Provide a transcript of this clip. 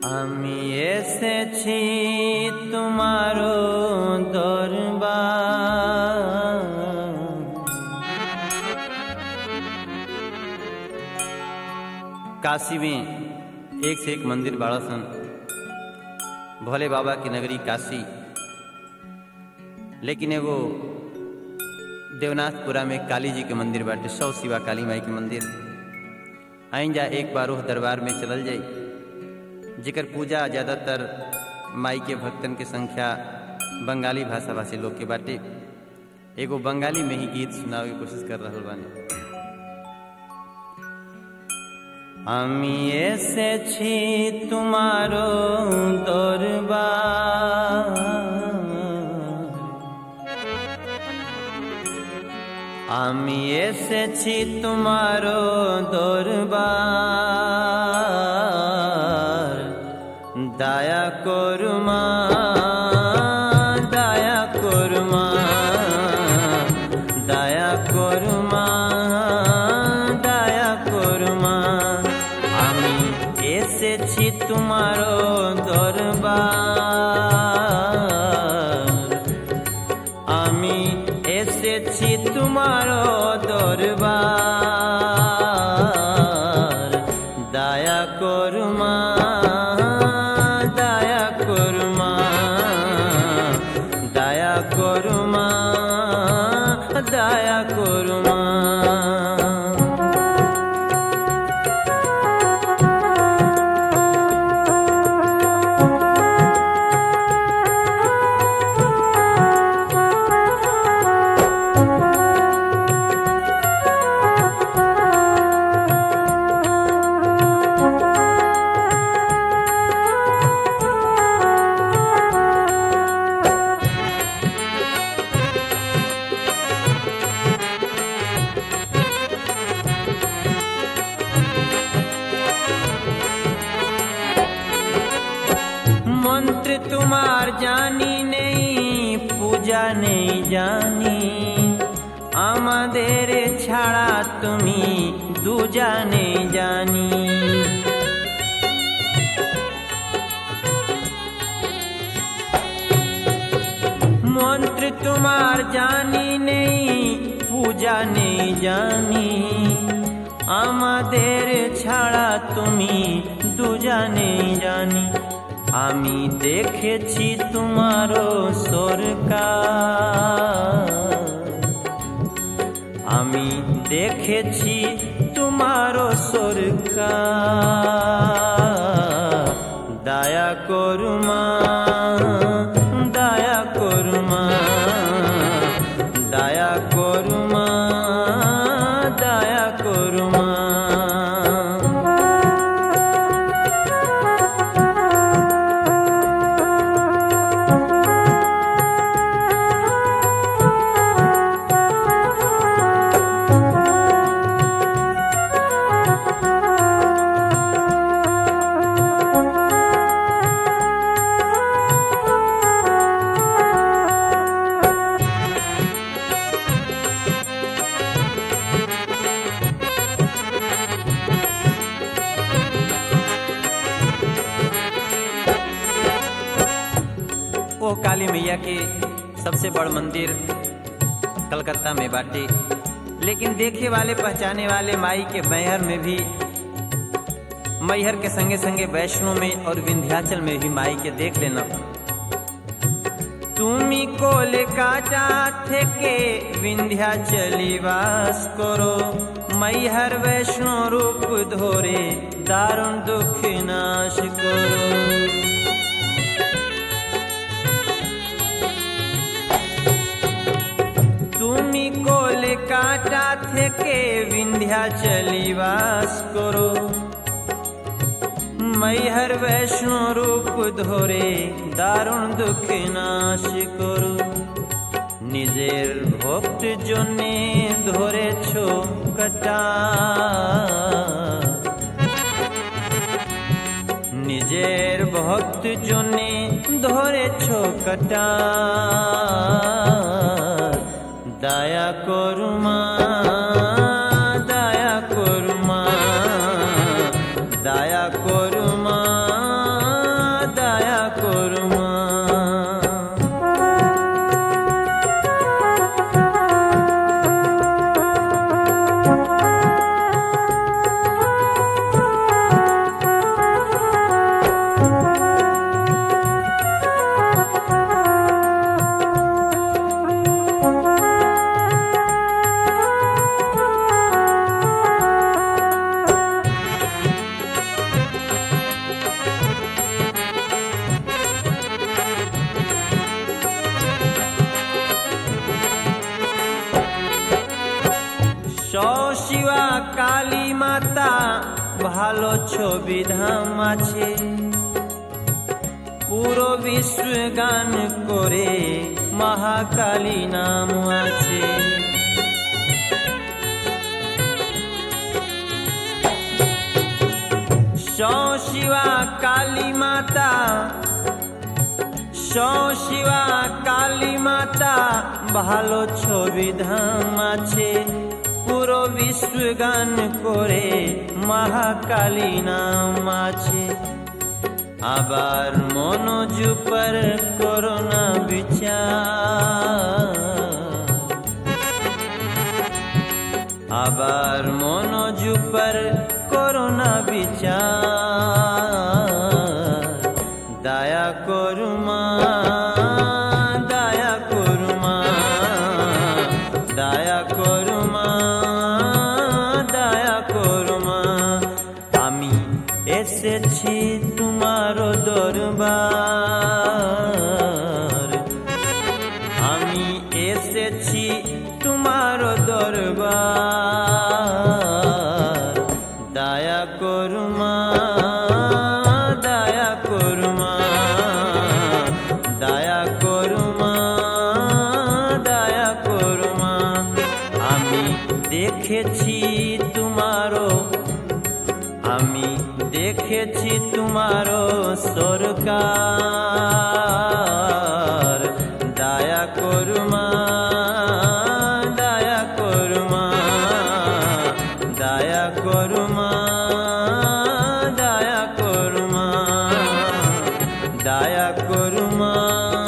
আমি এসেছি তোমারো দরবার, काशी में एक से एक मंदिर बाड़ा सन। भोले बाबा की नगरी काशी, लेकिन एगो देवनाथपुरा में काली जी के मंदिर बाटे, सौ शिवा काली माई के मंदिर। आइन जा एक बार वो दरबार में चलल जाई, जिकर पूजा ज़्यादातर माई के भक्तन के संख्या बंगाली भाषा भाषी लोग के बाटे। एगो बंगाली में ही गीत सुनावे की कोशिश कर रहल बानी। আমি এসেছি তোমারো দরবার, আমি এসেছি তোমারো দরবার, দয়া করো মা, দয়া করো মা, দয়া করো মা, দয়া করো মা। আমি এসেছি তোমারো দরবার, আমি এসেছি তোমারো দরবার, দয়া করো মা, দয়া করো মা, দয়া করো মা, দয়া করো মা। मंत्र तुम्हार जानी नहीं, पूजा नहीं जानी, आमादेर छाड़ा तुमी दूजा नहीं जानी। मंत्र तुम्हार जानी नहीं, पूजा नहीं जानी, आमादेर छाड़ा तुमी दूजा नहीं जानी। আমি দেখেছি তোমারো সরকার, আমি দেখেছি তোমারো সরকার, দয়া করো মা, দয়া করো মা, দয়া করো মা, দয়া করো মা। वो काली मैया के सबसे बड़ मंदिर कलकत्ता में बाटे, लेकिन देखे वाले पहचाने वाले माई के मैहर में भी, मैहर के संगे संगे वैष्णो में और विंध्याचल में भी माई के देख लेना। তুমি কোলে কাটা থেকে বিন্ধ্যাচলি বাস করো, मैहर वैष्णो रूप ধরে দারুণ দুঃখ নাশ করো। তুমি কোলে কাটা থেকে বিন্ধ্যাচলি বাস করো, मैहर वैष्णो रूप ধরে দারুণ দুঃখ নাশ করো। নিজের ভক্ত জন্যে ধরেছো কটার, নিজের ভক্ত জন্যে ধরেছো কটার, দয়া করো মা, দয়া করো মা, দয়া করো মা, মাতা ভালো ছবি ধাম আছে, পুরো বিশ্ব গান করে মহাকালী নাম আছে। শিবা কালী মাতা, শিবা কালী মাতা ভালো ছবি ধাম আছে, পুরো বিশ্ব গান করে মহাকালী নাম আছে। আবার মনোজ পর করোনা বিচার, আবার মনোজ পর করোনা বিচার। দয়া করু মা, দয়া করু মা, দয়া করু মা, দয়া করু মা। আমি এসেছি তোমার দরবার, আমি এসেছি তোমার দরবার। দয়া করু মা, দয়া করু মা, দয়া করু মা, দয়া করু মা। আমি দেখেছি তোমারো, আমি দেখেছি তোমারো সরকার। দয়া করু মা, দয়া করু মা, দয়া করু মা, দয়া করু মা, দয়া করু মা।